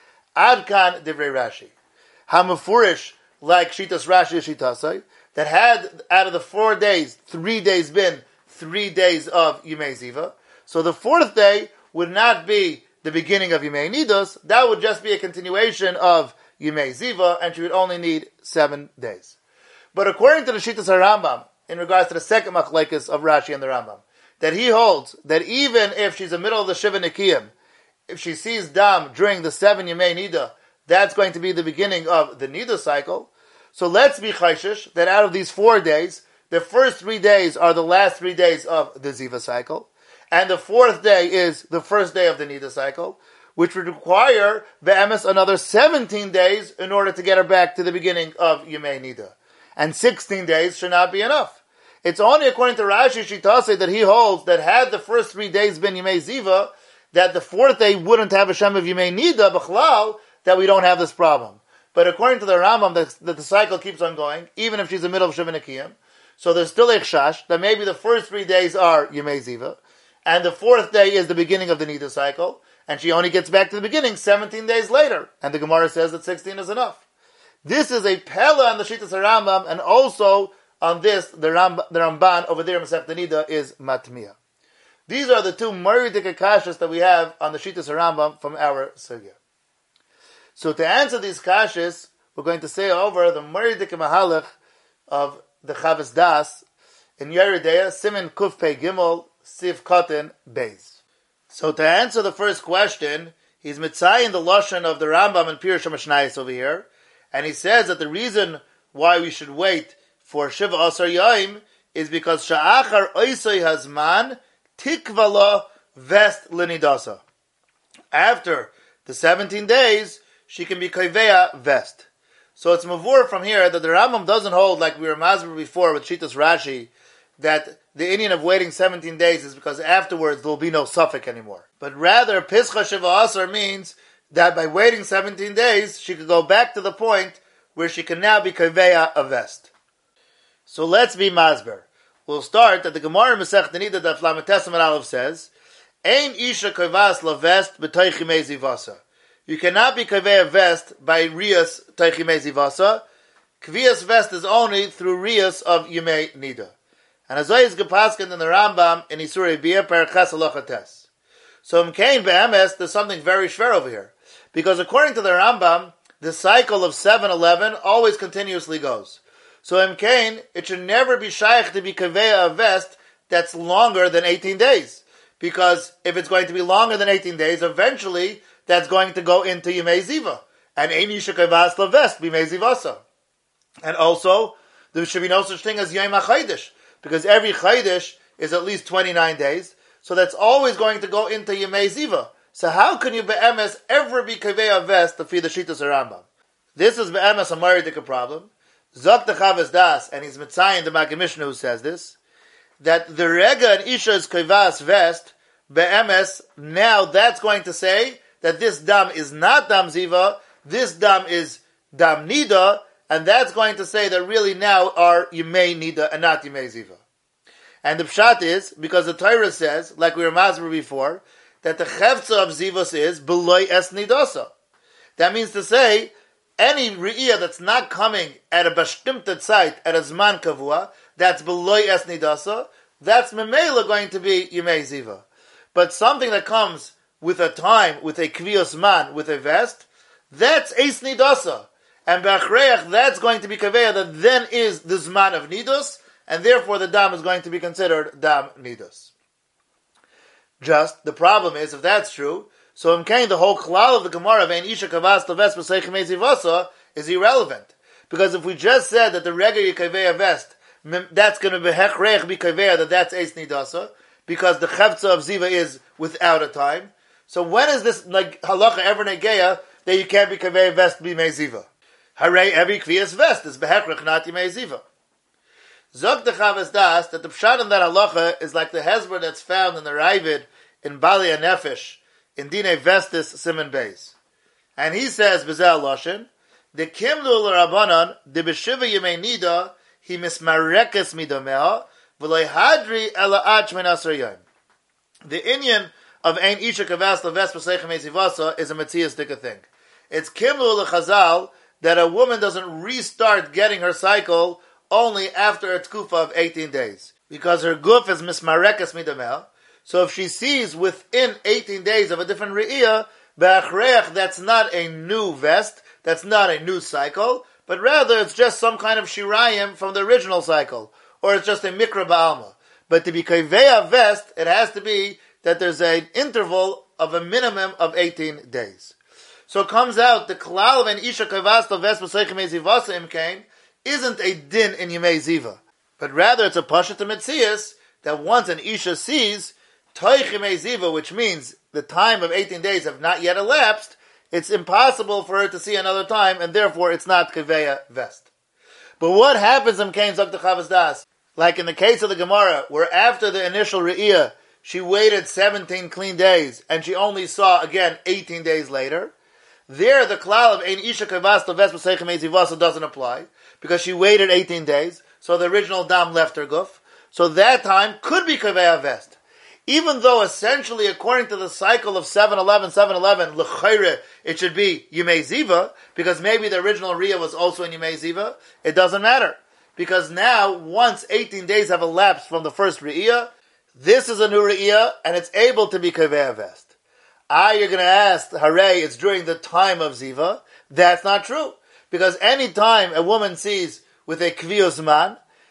Adkan Divrei Rashi. Hamufurish, like Shitas Rashi Shitasai, that had out of the four days, three days been three days of Yemei Ziva. So the fourth day would not be the beginning of Yemei Nidus, that would just be a continuation of Yemei Ziva, and she would only need seven days. But according to the Shitas HaRambam, in regards to the second machlekes of Rashi and the Rambam, that he holds that even if she's in the middle of the Shiva Nikiyim, if she sees Dam during the seven Yemei Nida, that's going to be the beginning of the Nida cycle. So let's be chayshish that out of these four days, the first three days are the last three days of the Ziva cycle, and the fourth day is the first day of the Nida cycle, which would require be'emes another seventeen days in order to get her back to the beginning of Yemei Nida. And sixteen days should not be enough. It's only according to Rashi Shitase that he holds that had the first three days been Yemei Ziva, that the fourth day wouldn't have a Shem of Yemei Nida, b'chlal, that we don't have this problem. But according to the Rambam, that, that the cycle keeps on going, even if she's in the middle of Shiva Nikiyim, so there's still a chash that maybe the first three days are Yemei Ziva, and the fourth day is the beginning of the Nida cycle, and she only gets back to the beginning seventeen days later, and the Gemara says that sixteen is enough. This is a pella on the Shitas HaRambam, and also on this, the, Ramb, the Ramban over there in Masechta Nida is Matmiya. These are the two Muridik Kashas that we have on the Shitas HaRambam from our Sugya. So to answer these Kashas, we're going to say over the Muridik Mahalach of the Chavis Das in Yeridea, Simin Kuf Pei Gimel, Sif Kotin Beis. So to answer the first question, he's mitzayin the lashon of the Rambam and Pirush HaMishnayos over here, and he says that the reason why we should wait for Shiva Asar Yaim is because Sha'achar Oisei Hazman Tikvala Vest Linidasa. After the seventeen days, she can be Kaiveya Vest. So it's mavur from here that the Rambam doesn't hold, like we were masber before with Shitas Rashi, that the Indian of waiting seventeen days is because afterwards there will be no suffix anymore. But rather, Pischa Shiva Asar means that by waiting seventeen days, she could go back to the point where she can now be Kaiveya a Vest. So let's be masber. We'll start that the Gemara Masech Nida Daf Lamed Tesam Aleph says, Ein Isha Kavas La Vest B'Teichi Mezi Vasa. You cannot be Kaveh Vest by Rias Teichi Mezi Vasa. Kvias Vest is only through Rias of Yemei Nida. And Azoi is Gepaskin in the Rambam in Isurei Bia Perches Alochates. So in Kain Be'emes, there's something very shver over here. Because according to the Rambam, the cycle of seven eleven always continuously goes. So in Kain, it should never be shaykh to be Kaveh a Vest that's longer than eighteen days. Because if it's going to be longer than eighteen days, eventually that's going to go into Yemei Ziva. And Ein Isha Kavas La Vest B'Mei Zivasa. And also, there should be no such thing as Yom HaChaydish. Because every Chaydish is at least twenty-nine days. So that's always going to go into Yemei Ziva. So how can you Be'emes ever be Kaveh Vest to feed the Shitas Rambam? This is Be'emes a Maridik problem. Zok the Chavis Das, and he's Mitzayin the Maggid Mishnah who says this, that the Rega and Isha is Kavas Vest, Be'emes, now that's going to say that this dam is not dam ziva, this dam is dam nida, and that's going to say that really now are yemei nida and not yemei ziva. And the pshat is, because the Torah says, like we were masber before, that the chevtza of zivos is beloy es nidasa. That means to say, any re'iyah that's not coming at a bashtimta site, at a zman kavua, that's beloy es nidasa, that's memela going to be yemei ziva. But something that comes with a time, with a kviyos man, with a vest, that's eis nidasa. And b'achreach, that's going to be kaveya, that then is the zman of nidos, and therefore the dam is going to be considered dam nidos. Just, the problem is, if that's true, so in Kain, the whole klal of the Gemara of Ein Isha Kavas Leves B'Seich Mezi Vasa is irrelevant. Because if we just said that the regular kaveya vest, that's going to be hechreich be kaveya, that that's eis nidasa, because the chevtza of ziva is without a time. So when is this like halacha ever negeya that you can't be kaveh vest be meziva? Hooray! Every kviyas vest is behechrich not meziva. Zok the Chavis Das that the pshat in that halacha is like the hezbollah that's found in the Ravid in Bali Nefesh in Dine Vestis Simon Beis, and he says b'zel loshin the kimlu l'Rabbanan the b'shiva yemei nida he mismarekes midamea v'loy hadri ela achmin asar yom. The inyan of Ein Isha Kavas Leves B'Seich Mezi Vasa is a metziastic thing. It's kimlu l'Chazal that a woman doesn't restart getting her cycle only after a tkufa of eighteen days. Because her guf is mismarekes midamel. So if she sees within eighteen days of a different re'iyah, be'achreach, that's not a new vest, that's not a new cycle, but rather it's just some kind of shirayim from the original cycle. Or it's just a mikra ba'alma. But to be kaiveya vest, it has to be that there's an interval of a minimum of eighteen days. So it comes out, the klal of an isha kavas vest b'seich mezi vasa imkain isn't a din in Yemei Ziva, but rather it's a pasha to metzias that once an isha sees toich Yemei Ziva, which means the time of eighteen days have not yet elapsed, it's impossible for her to see another time, and therefore it's not kaveya vest. But what happens in Kain Zok the Chavis Das? Like in the case of the Gemara, where after the initial re'iyah, she waited seventeen clean days, and she only saw again eighteen days later. There, the klal of Ein Isha Kavas Leves B'Seich Mezi Vasa doesn't apply, because she waited eighteen days, so the original dam left her guf. So that time could be kaveya vest. Even though essentially, according to the cycle of seven eleven, seven eleven, l'chayre, it should be Yemei Ziva, because maybe the original Riyah was also in Yemei Ziva, it doesn't matter. Because now, once eighteen days have elapsed from the first Riyah, this is a new Riyah, and it's able to be kaveya vest. Ah, you're going to ask, hooray, it's during the time of Ziva. That's not true. Because any time a woman sees with a kviyos man,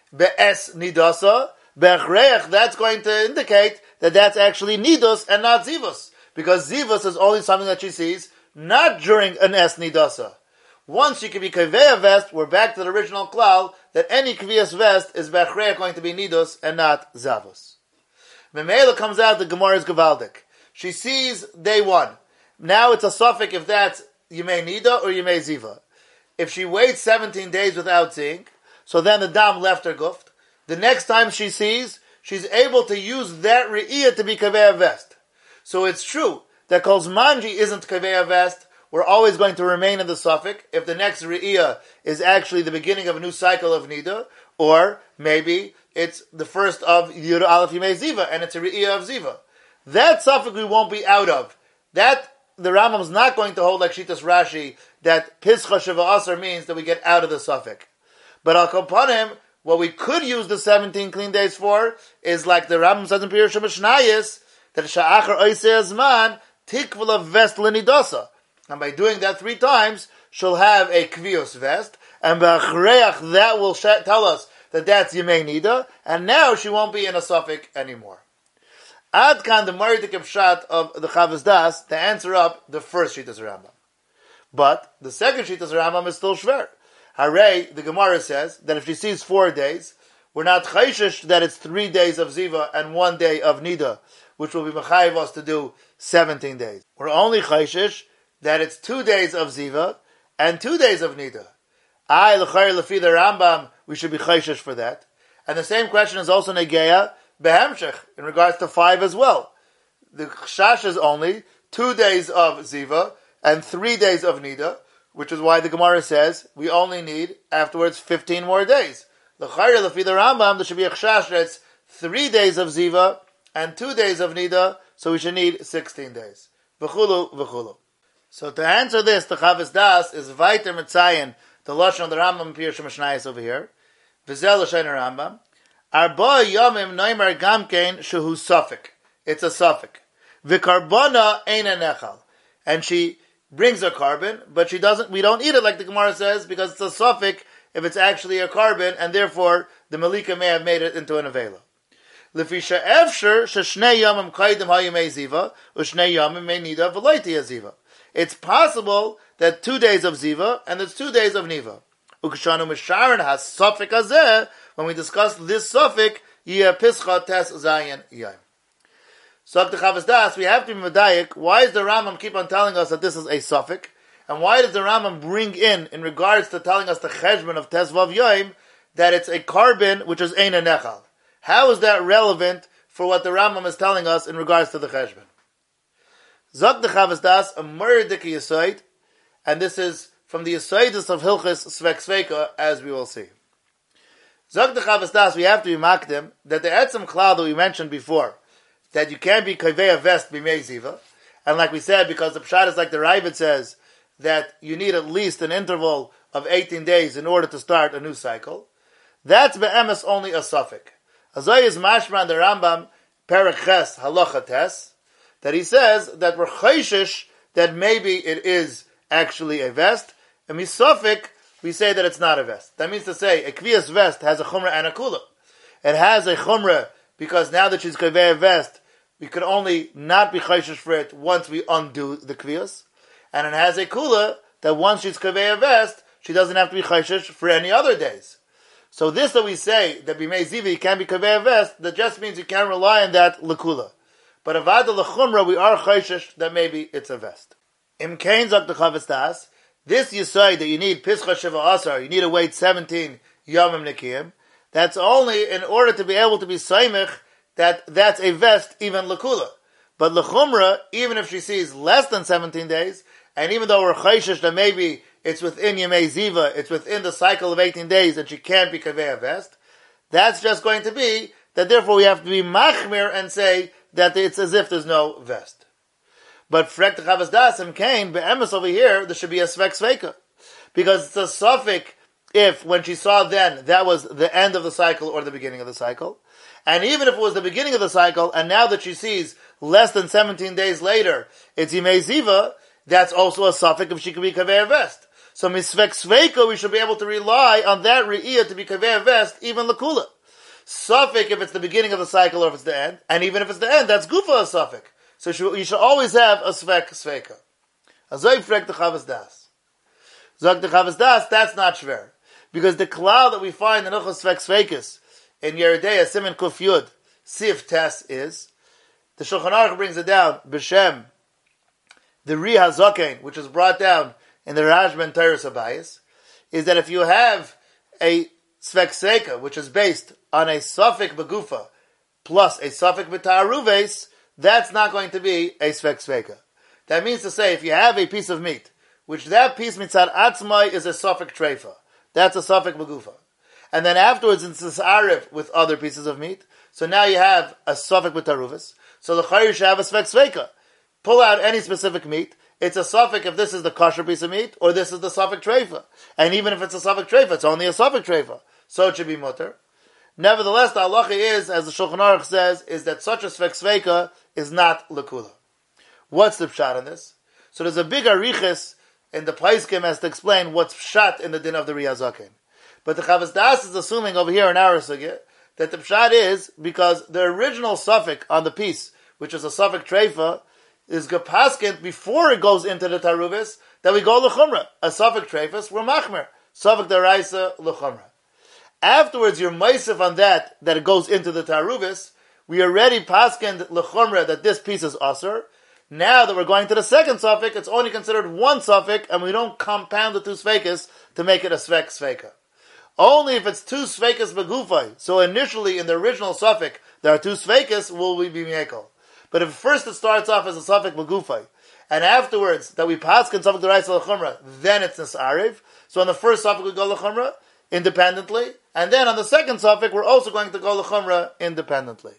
be'es nidasa, be'achreach, that's going to indicate that that's actually nidus and not zivus. Because zivus is only something that she sees not during an es nidasa. Once you can be kaveya vest, we're back to the original klal that any kaviyas vest is be'achreach going to be nidus and not zavus. Memela comes out the Gemara is gavaldik. She sees day one. Now it's a suffix if that's Yemei Nida or Yemei Ziva. If she waits seventeen days without seeing, so then the dam left her guft. The next time she sees, she's able to use that re'iyah to be kaveya vest. So it's true that kol zmanji isn't kaveya vest. We're always going to remain in the suffix if the next re'iyah is actually the beginning of a new cycle of Nida, or maybe it's the first of Yud Aleph Yemei Ziva, and it's a re'iyah of Ziva. That suffix we won't be out of. That, the Rambam is not going to hold like Shitas Rashi, that Pischa Sheva Asar means that we get out of the suffix. But Al Kapanim, what we could use the seventeen clean days for, is like the Rambam says in Pirush HaMishnayos, that Sha'achar Oisei Azman, Tikvala Vest Lenidasa. And by doing that three times, she'll have a Kvios vest, and B'achreach, that will tell us that that's Yemei Nida, and now she won't be in a suffix anymore. Ad kan the Maridik Pshat of the Chavos Das to answer up the first Shitas Rambam. But the second Shitas Rambam is still shver. Hare, the Gemara says that if she sees four days, we're not chayshish that it's three days of Ziva and one day of Nida, which will be mechayiv us to do seventeen days. We're only chayshish that it's two days of Ziva and two days of Nida. I, l'chayr lefi the Rambam, we should be chayshish for that. And the same question is also negeya behemshech, in regards to five as well. The chash is only two days of Ziva and three days of Nida, which is why the Gemara says we only need afterwards fifteen more days. L'chayr lefi the Rambam, there should be a chash that's three days of Ziva and two days of Nida, so we should need sixteen days. V'chulu, v'chulu. So to answer this, the Chavos Das is Vaiter Mitzayin, the Lashon of the Rambam Pirush HaMishnayos over here. V'zel Lashon Rambam. Arba Yomim Noimar Gamkein Shehu Sufik. It's a Sufik. V'karbona Eina Nechal. And she brings a carbon, but she doesn't, we don't eat it like the Gemara says, because it's a Sufik if it's actually a carbon, and therefore the Malika may have made it into an Avela. Lefisha Efsher Sheshnei Yomim Kaidim Hayimei Ziva, Ushnei Yomim Mei Nida V'loiti Ziva. It's possible that two days of Ziva, and there's two days of Niva. Ukshanu Misharon has Sufik Azeh, when we discuss this Sufik, Yeh Pischa Tes Zayin Yom. So the Chavos Das, we have to be medayik. Why does the Rambam keep on telling us that this is a Sufik? And why does the Rambam bring in, in regards to telling us the Cheshbon of Tes Vav Yom, that it's a carbon which is Eina Nechal? How is that relevant for what the Rambam is telling us in regards to the Cheshbon? Zok the Chavos Das, a Murdik Yisoid, and this is from the Yisoidus of Hilchis Svek Sveika, as we will see. Zok the Chavos Das, we have to be makdim that the Etzem Klal that we mentioned before, that you can't be Kaveya Vest B'mei Ziva, and like we said, because the Pshat is like the Ravid says, that you need at least an interval of eighteen days in order to start a new cycle, that's Be'emes only a suffix. Azay is mashman the Rambam, Perek Ches, Halacha Tes, that he says that we're chayshish that maybe it is actually a vest, and misafik, we say that it's not a vest. That means to say, a kviyas vest has a chumrah and a kula. It has a chumrah, because now that she's kaveya vest, we could only not be chayshish for it once we undo the kviyas. And it has a kula, that once she's kaveya vest, she doesn't have to be chayshish for any other days. So this that we say, that b'mei ziva, you can't be kaveya vest, that just means you can't rely on that lekula. But avada lechumra, we are chayshish that maybe it's a vest. Im kain zok the Chavos Das, this you say that you need pischa sheva asar, you need to wait seventeen yomim nekiyim. That's only in order to be able to be saimich that that's a vest, even lekula. But lechumra, even if she sees less than seventeen days, and even though we're chayshish that maybe it's within Yemei Ziva, it's within the cycle of eighteen days and she can't be kaveya vest, that's just going to be that therefore we have to be machmir and say that it's as if there's no vest. But frek the Chavos Das and Cain, be'emes over here, there should be a svek sveika. Because it's a suffix if, when she saw then, that was the end of the cycle or the beginning of the cycle. And even if it was the beginning of the cycle, and now that she sees less than seventeen days later, it's Yemei Ziva, that's also a suffix if she could be kaveya vest. So misvek sveika, we should be able to rely on that re'iyah to be kaveh vest, even lakula. Suffix if it's the beginning of the cycle or if it's the end, and even if it's the end, that's gufa a suffix. So you should always have a svek sveika. Azoy frek the Chavas Das. Zog the Chavas Das, that's not shver. Because the klal that we find in Uchos Svek Sveikis, in Yeridea, Simen Kuf Yud, Sif Tes is, the Shulchan Aruch brings it down, B'Shem, the Ri HaZokein, which is brought down in the Rajban Teres Abayis, is that if you have a Svek Sveika, which is based on a Suffix Begufa, plus a Suffix B'Ta'aruves, that's not going to be a Svek Sveika. That means to say, if you have a piece of meat, which that piece mitzad atzmai is a suffix treifa, that's a suffix begufa, and then afterwards it's this arif with other pieces of meat, so now you have a suffix b'taruvis, so the chayyur should have a svek sveika. Pull out any specific meat, it's a suffix if this is the kosher piece of meat, or this is the suffix treifa, and even if it's a suffix treifa, it's only a suffix treifa, so it should be mutter. Nevertheless, the halacha is, as the Shulchan Aruch says, is that such a svek sveika is not lekula. What's the pshat in this? So there's a big ariches in the Paiskim as to explain what's pshat in the din of the Ri HaZokein. But the Chavas Das is assuming over here in our sugya that the pshat is because the original suffix on the piece, which is a suffix treifa, is gepaskint before it goes into the taruvis, that we go l'chumra. A suffix treifas, we're machmer. Suffix deraisa l'chumra. Afterwards, you're meisif on that, that it goes into the taruvis. We already paskind l'chumra that this piece is asur. Now that we're going to the second suffix, it's only considered one suffix, and we don't compound the two sveikas to make it a svek sveika. Only if it's two sveikas begufay. So initially, in the original suffix, there are two sveikas, will we be mekel. But if first it starts off as a suffix begufay, and afterwards that we pass in suffix deraisa l'chumra, then it's nis'ariv. So on the first suffix we go l'chumra independently, and then on the second suffix we're also going to go l'chumra independently.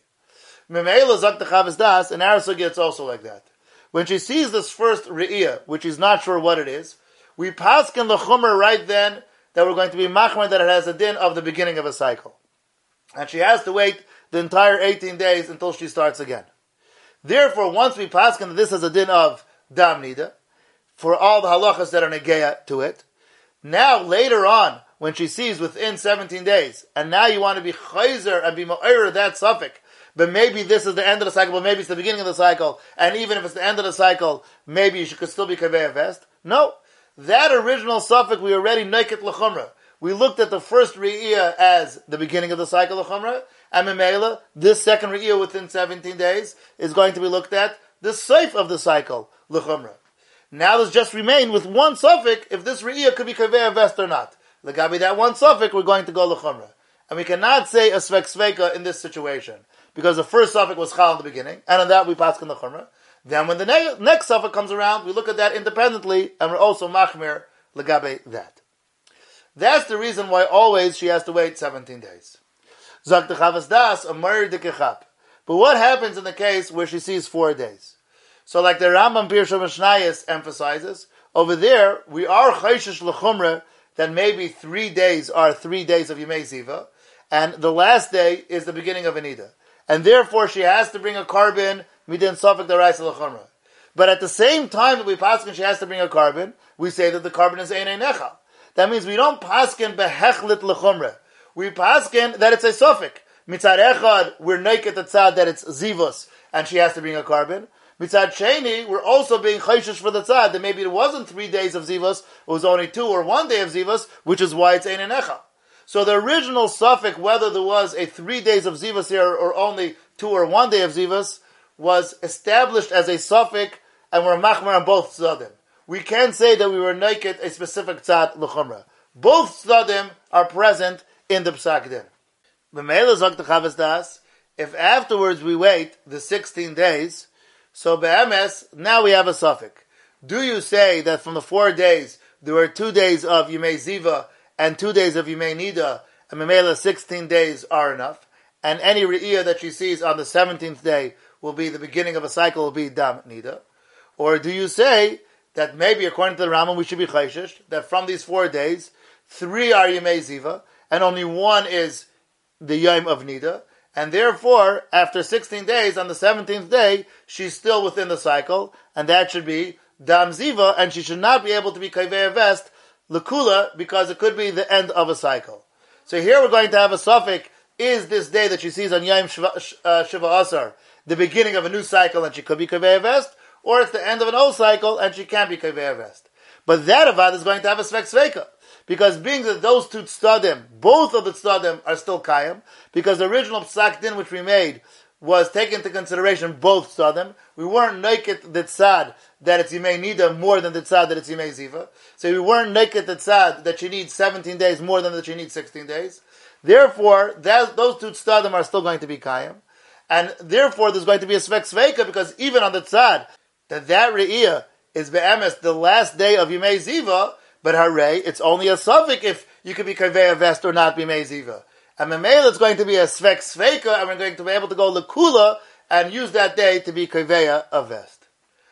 Memela zak the Chavas Das, in our sugya it's also like that. When she sees this first re'iyah, which is not sure what it is, we paskin the chumrah right then that we're going to be machmer that it has a din of the beginning of a cycle. And she has to wait the entire eighteen days until she starts again. Therefore, once we paskin that this has a din of dam nida, for all the halachas that are negeya to it, now later on, when she sees within seventeen days, and now you want to be chayzer and be ma'ir that suffix, but maybe this is the end of the cycle, but maybe it's the beginning of the cycle, and even if it's the end of the cycle, maybe you should, could still be kaveh vest. No. That original suffix, we already naked l'chumra. We looked at the first re'iyah as the beginning of the cycle l'chumra, and memela, this second re'iyah within seventeen days is going to be looked at the seif of the cycle l'chumra. Now there's just remain with one suffix if this re'iyah could be kaveh vest or not. L'gabi that one suffix, we're going to go l'chumra. And we cannot say a svek sveka in this situation. Because the first suffix was chal in the beginning, and on that we paskin the chumrah. Then when the ne- next suffix comes around, we look at that independently, and we're also machmir legabe that. That's the reason why always she has to wait seventeen days. Zak the Chavas Das, a murder de kechap. But what happens in the case where she sees four days? So like the Rambam Pirsha Mishnayos emphasizes, over there, we are chayshish l'chumrah, that maybe three days are three days of Yemei Ziva, and the last day is the beginning of Anida. And therefore she has to bring a carbon midin suffix deraisa l'chumra. But at the same time that we paskin she has to bring a carbon, we say that the carbon is ein nechal. That means we don't paskin behechlit l'chumra. We paskin that it's a suffix. Mitzad echad, we're naked at tzad that it's zivos, and she has to bring a carbon. Mitzad sheni, we're also being chayshish for the tzad that maybe it wasn't three days of zivos, it was only two or one day of zivos, which is why it's ein nechal. So the original suffix, whether there was a three days of zivas here or only two or one day of zivas, was established as a suffix, and we're machmer on both tzadim. We can't say that we were naked a specific tzad l'chumra. Both tzadim are present in the psak din. B'meila zok the Chavas Das, if afterwards we wait the sixteen days, so be'emes, now we have a suffix. Do you say that from the four days, there were two days of Yemei Ziva, and two days of Yemei Nida, and Memela sixteen days are enough, and any Re'iyah that she sees on the seventeenth day will be the beginning of a cycle, will be Dam Nida? Or do you say that maybe according to the Rambam we should be Chayshish, that from these four days, three are Yemei Ziva, and only one is the Yom of Nida, and therefore, after sixteen days, on the seventeenth day, she's still within the cycle, and that should be Dam Ziva, and she should not be able to be Kaveh Vest L'kula, because it could be the end of a cycle. So here we're going to have a suffix, is this day that she sees on Yom Shiva, uh, Shiva Asar the beginning of a new cycle and she could be Kaveh Vest, or it's the end of an old cycle and she can't be Kaveh Vest. But that Avad is going to have a Svek Sveka. Because being that those two tzadim, both of the tzadim are still Kayam, because the original Psak Din which we made was taken into consideration both tzadim. We weren't naked the tzad that it's Yimei Nida more than the tzad that it's Yimei Ziva. So we weren't naked the tzad that she needs seventeen days more than that she needs sixteen days. Therefore, that, those two tzadim are still going to be Kayam. And therefore, there's going to be a Svek Sveka, because even on the tzad, that that Re'iyah is Be'emes the last day of Yimei Ziva, but Hare, it's only a suffix if you could be Kaveh Vest or not be Yimei Ziva. And Memela, it's going to be a Svek Sveka, and we're going to be able to go L'kula and use that day to be Kaveh Vest.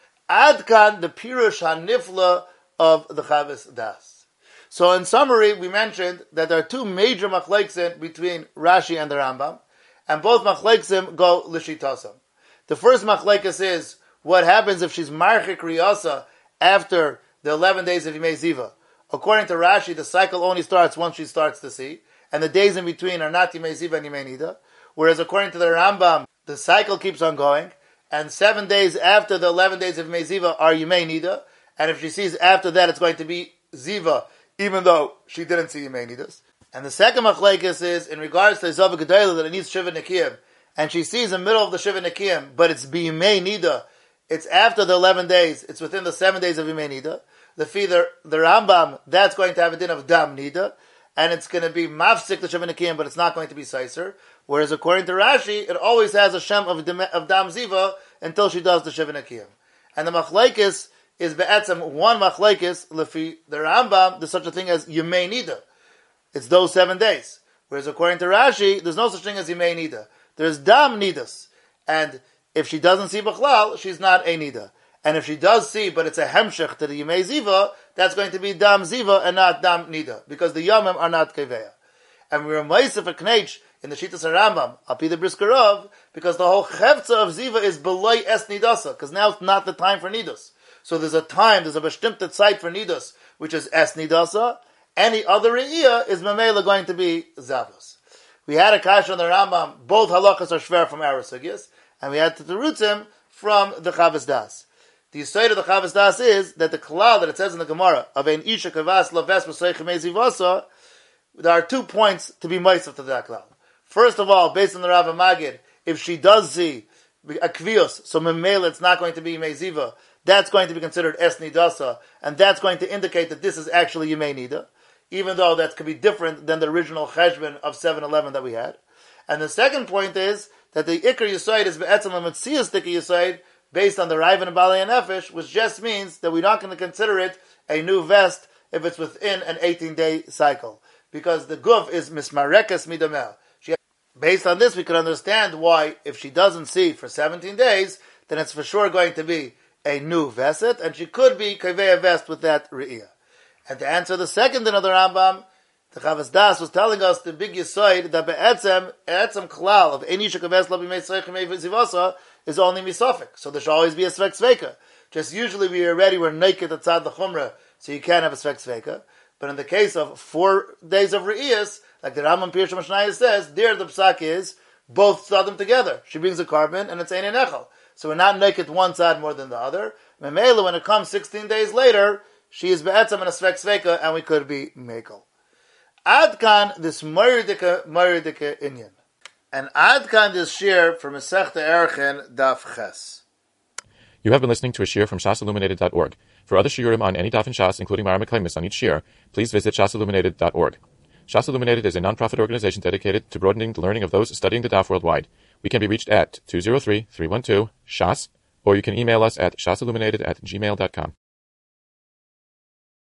Adkan, the Pirush HaNifla of the Chavis Das. So in summary, we mentioned that there are two major machleksim between Rashi and the Rambam, and both machleksim go l'shitasam. The first machlekes is what happens if she's marchik riyasa after the eleven days of Yimei Ziva. According to Rashi, the cycle only starts once she starts to see, and the days in between are not Yimei Ziva and Yimei Nida. Whereas according to the Rambam, the cycle keeps on going, and seven days after the eleven days of Yimei Ziva are Yimei Nida, and if she sees after that, it's going to be Ziva, even though she didn't see Yimei Nidas. And the second machlekes is in regards to Zava Gedayla that it needs Shiva Nekiyim, and she sees in the middle of the Shiva Nekiyim, but it's B'Yimei Nida, it's after the eleven days, it's within the seven days of Yimei Nida. The feeder, the Rambam, that's going to have a din of Dam Nida, and it's going to be Mafsik the Shiva Nekiyim, but it's not going to be Saiser. Whereas according to Rashi, it always has a Shem of, of Dam Ziva until she does the Shiva Nekiyim. And the machlekes is be'etzem one machlekes, lefi the Rambam, there's such a thing as Yimei Nida. It's those seven days. Whereas according to Rashi, there's no such thing as Yimei Nida. There's Dam Nidas. And if she doesn't see Bechlal, she's not a Nida. And if she does see, but it's a Hemshech to the Yimei Ziva, that's going to be Dam Ziva and not Dam Nida. Because the Yamim are not Keveya. And we're Meisef a Knech in the Shittas HaRambam, Api the Briskerov, because the whole Chevtza of Ziva is Beloi Es Nidasa, because now it's not the time for Nidas. So there's a time, there's a bestimmte Zeit for Nidas, which is Es Nidasa. Any other Re'iyah is Mamela going to be Zavos. We had a Kasha on the Rambam, both halachas are shver from our sugyas, and we had to terutzim from the Chavis Das. The side of the Chavis Das is that the klal that it says in the Gemara of ein isha kavas laves b'soich mezi vasa, there are two points to be ma'aseh to that klal. First of all, based on the Rav Magid, if she does see a kvios, so memela it's not going to be meziva, that's going to be considered es nidasa, and that's going to indicate that this is actually yimei nida, even though that could be different than the original cheshbon of seven eleven that we had. And the second point is that the ikar yisoid is be'etzem l'metzias dika yisoid, based on the Raivan and Balei and Nefesh, which just means that we're not going to consider it a new vest if it's within an eighteen-day cycle. Because the guf is mismarekes midamel. She, based on this, we can understand why, if she doesn't see for seventeen days, then it's for sure going to be a new veset, and she could be kaveh vest with that re'iyah. And to answer the second in of the Rambam, the Chavis Das was telling us the big yisoid that be'etzem, etzem klal of any shekaves labi meitzreich meivizivasa is only misofik. So there should always be a svek sveka. Just usually we already were naked at tzad the chumrah, so you can't have a svek sveka. But in the case of four days of re'iyas, like the Rambam Pirush Mishnayos says, there the psak is both tzadim together. She brings a carbon and it's ein nechel. So we're not naked one side more than the other. Memela, when it comes sixteen days later, she is be'etzem and a svek sveka, and we could be mekel. Adkan, this Moridika, Moridika Inyan. And Adkan, this shir from Masechta Erchin, Daf Ches. You have been listening to a shir from shas illuminated dot org. For other shiurim on any daf in Shas, including Mara Meklemis on each shir, please visit shas illuminated dot org. Shas Illuminated is a non-profit organization dedicated to broadening the learning of those studying the daf worldwide. We can be reached at two zero three, three one two, shas, or you can email us at shasilluminated at gmail dot com.